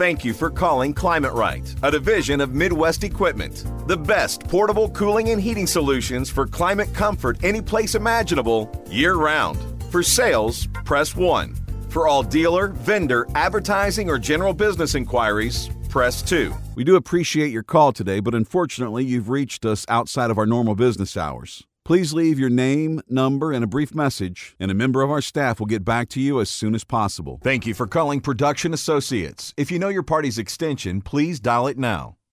Thank you for calling Climate Right, a division of Midwest Equipment. The best portable cooling and heating solutions for climate comfort any place imaginable, year-round. For sales, press 1. For all dealer, vendor, advertising, or general business inquiries, press 2. We do appreciate your call today, but unfortunately, you've reached us outside of our normal business hours. Please leave your name, number, and a brief message, and a member of our staff will get back to you as soon as possible. Thank you for calling Production Associates. If you know your party's extension, please dial it now.